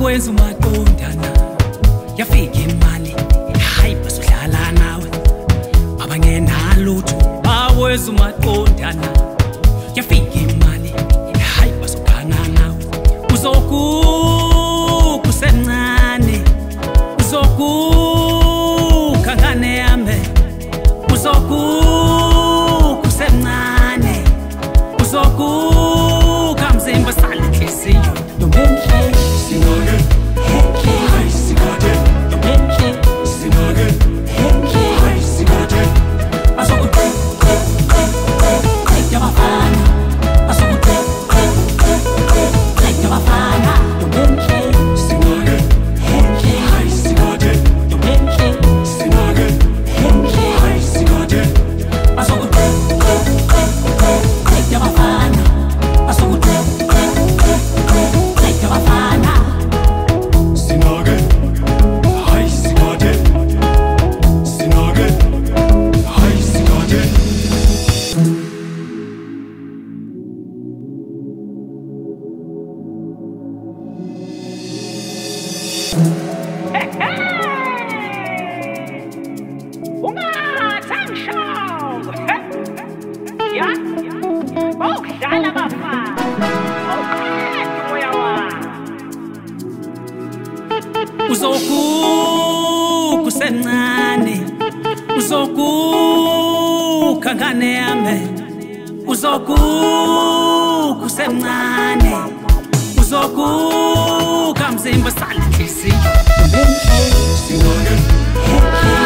wenza umaqondana yafika imali hayi basohlala nawe abangenalutho bawenza umaqondana yafika imali hayi basokhanga nawe uzokusencane uzokukhangane yami uzokusencane uzokukamzimba sale inhliziyo Bentley, Sinage, Bentley, High Sinage, Bentley, Sinage, Bentley, High Sinage. Asokude, yabafana. Asokude, yabafana. Bentley, Sinage, Bentley, High Sinage, Bentley, Sinage, Bentley, High Sinage. Asokude, yabafana. Asokude. Uzokusencane uzokukhangane yami uzokusencane uzokukamzimba sale inhliziyo Bentley, Sinage, Bentley.